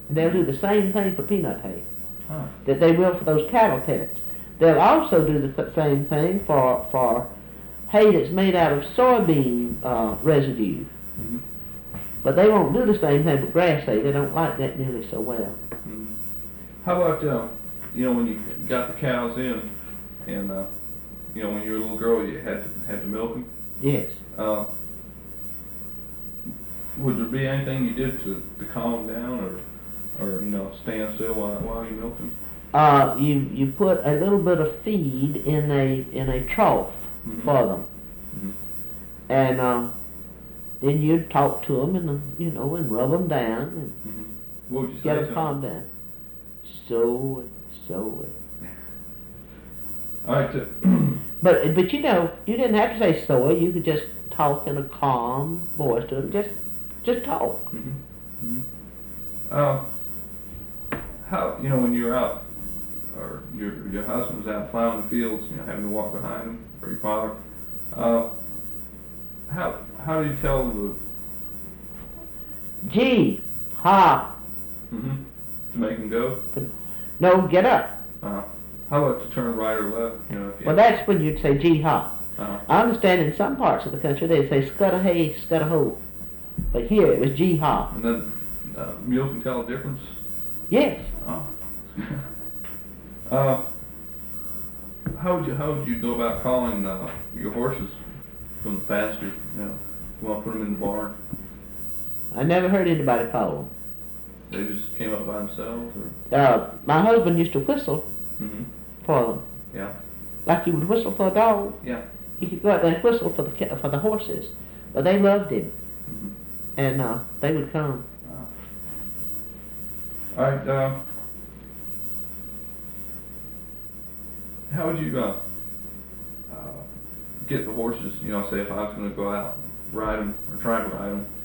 And they'll do the same thing for peanut hay Huh. that they will for those cattle pellets. They'll also do the same thing for hay that's made out of soybean residue. Mm-hmm. But they won't do the same thing with grass hay. They don't like that nearly so well. Mm-hmm. How about when you got the cows in, and when you were a little girl, you had to milk them? Yes. Would there be anything you did to calm them down, or stand still while you milked them? You put a little bit of feed in a trough Mm-hmm. for them, Mm-hmm. and then you'd talk to them and rub them down and Mm-hmm. What would you say get to them calmed down. So it. All right. But you didn't have to say soy. You could just talk in a calm voice to them. Just talk. Mm-hmm. Mm-hmm. How when you're out, or your husband was out plowing the fields, having to walk behind him, or your father, how do you tell the Gee, ha. mm-hmm, to make him go? No, get up. How about to turn right or left? If you Well, that's when you'd say gee ha. Uh-huh. I understand in some parts of the country they'd say scudda hay, scudda ho. But here it was gee ha. And then mule can tell the difference? Yes. Oh. How would you go about calling your horses from the pasture? You want to put them in the barn? I never heard anybody call them. They just came up by themselves, or? My husband used to whistle Mm-hmm. for them, Yeah. like you would whistle for a dog. Yeah. He could go out there and whistle for the horses, but they loved him, Mm-hmm. and they would come. All right. How would you get the horses? Say if I was going to go out and ride them or try to ride them,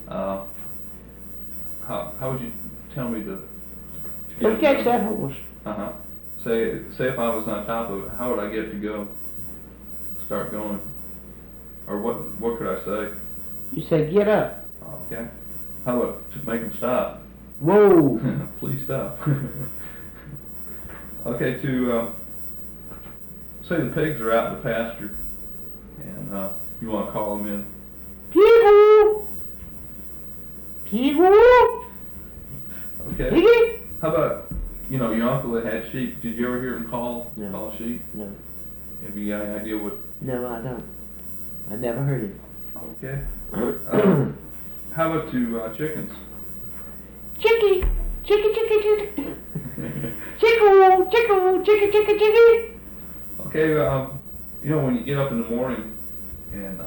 how would you tell me to Go get catch that horse. Uh-huh. Say if I was on top of it, how would I get to go? Start going, or what could I say? You say get up. Okay. How about to make them stop? Whoa. Please stop. Okay, to say the pigs are out in the pasture, and you want to call them in. Pee-hoo. Pee-hoo. Okay. Piggy. How about your uncle that had sheep? Did you ever hear him call sheep? No. Have you got any idea what? No, I don't. I never heard him. Okay. How about to chickens? Chicky, chicky, chicky, chicky. Chickoo, chickoo, chicky, chicky, chicky. Okay, when you get up in the morning and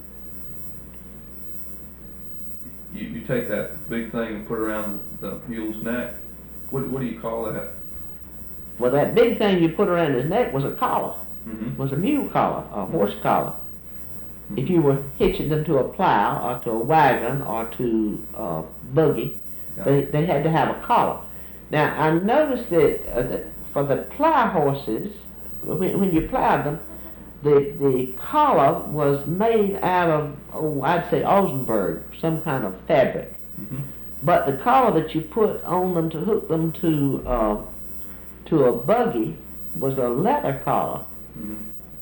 you take that big thing and put it around the mule's neck, what do you call that? Well, that big thing you put around his neck was a collar. Mm-hmm. Was a mule collar, a horse collar. If you were hitching them to a plow or to a wagon or to a buggy, they had to have a collar. Now, I noticed that for the plow horses, when you plowed them, the collar was made out of, I'd say Ausenberg, some kind of fabric. Mm-hmm. But the collar that you put on them to hook them to a buggy was a leather collar. Mm-hmm.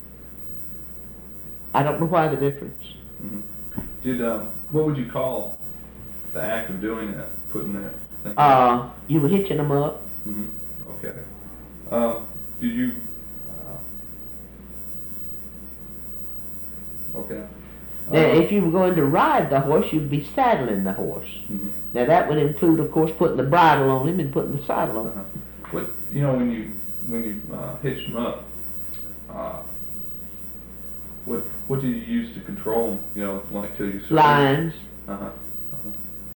I don't know why the difference. Mm-hmm. What would you call the act of doing that, putting that thing? You were hitching them up. Mm-hmm. Okay. Did you? Okay. Now, if you were going to ride the horse, you'd be saddling the horse. Mm-hmm. Now, that would include, of course, putting the bridle on him and putting the saddle on him. Uh-huh. When you hitched them up, what did you use to control them? Like till you. Lines. Uh-huh. Uh-huh.